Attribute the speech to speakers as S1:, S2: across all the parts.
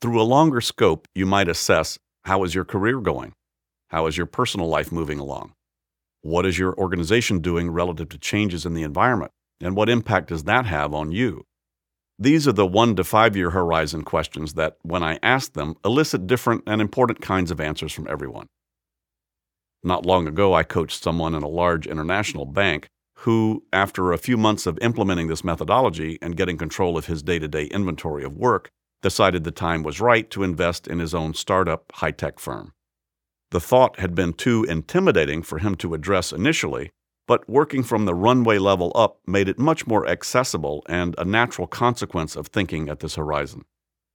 S1: Through a longer scope, you might assess: how is your career going? How is your personal life moving along? What is your organization doing relative to changes in the environment? And what impact does that have on you? These are the 1 to 5 year horizon questions that, when I ask them, elicit different and important kinds of answers from everyone. Not long ago, I coached someone in a large international bank who, after a few months of implementing this methodology and getting control of his day-to-day inventory of work, decided the time was right to invest in his own startup high-tech firm. The thought had been too intimidating for him to address initially, but working from the runway level up made it much more accessible and a natural consequence of thinking at this horizon.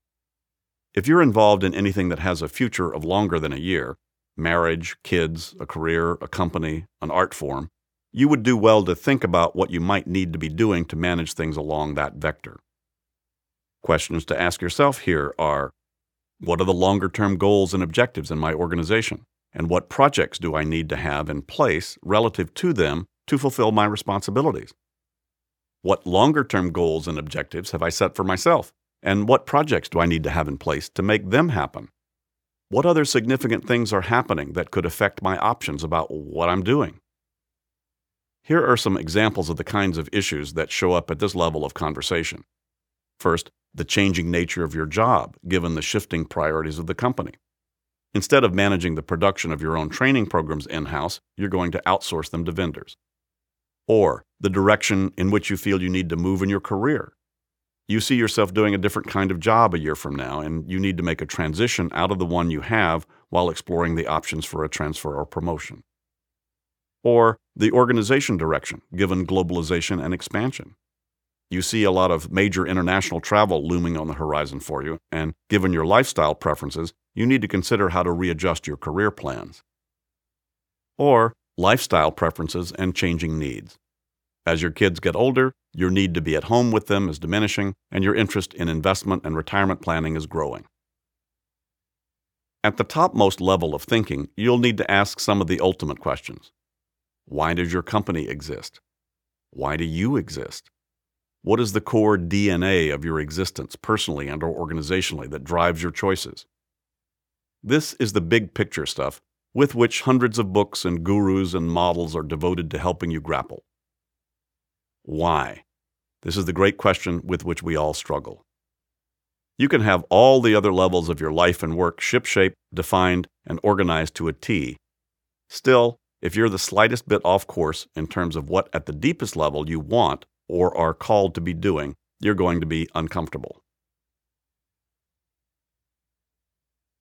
S1: If you're involved in anything that has a future of longer than a year, marriage, kids, a career, a company, an art form, you would do well to think about what you might need to be doing to manage things along that vector. Questions to ask yourself here are: what are the longer-term goals and objectives in my organization? And what projects do I need to have in place relative to them to fulfill my responsibilities? What longer-term goals and objectives have I set for myself? And what projects do I need to have in place to make them happen? What other significant things are happening that could affect my options about what I'm doing? Here are some examples of the kinds of issues that show up at this level of conversation. First, the changing nature of your job, given the shifting priorities of the company. Instead of managing the production of your own training programs in-house, you're going to outsource them to vendors. Or the direction in which you feel you need to move in your career. You see yourself doing a different kind of job a year from now, and you need to make a transition out of the one you have while exploring the options for a transfer or promotion. Or the organization direction, given globalization and expansion. You see a lot of major international travel looming on the horizon for you, and given your lifestyle preferences, you need to consider how to readjust your career plans. Or lifestyle preferences and changing needs. As your kids get older, your need to be at home with them is diminishing, and your interest in investment and retirement planning is growing. At the topmost level of thinking, you'll need to ask some of the ultimate questions. Why does your company exist? Why do you exist? What is the core DNA of your existence, personally and/or organizationally, that drives your choices? This is the big picture stuff with which hundreds of books and gurus and models are devoted to helping you grapple. Why? This is the great question with which we all struggle. You can have all the other levels of your life and work shipshape, defined, and organized to a T. Still, if you're the slightest bit off course in terms of what at the deepest level you want or are called to be doing, you're going to be uncomfortable.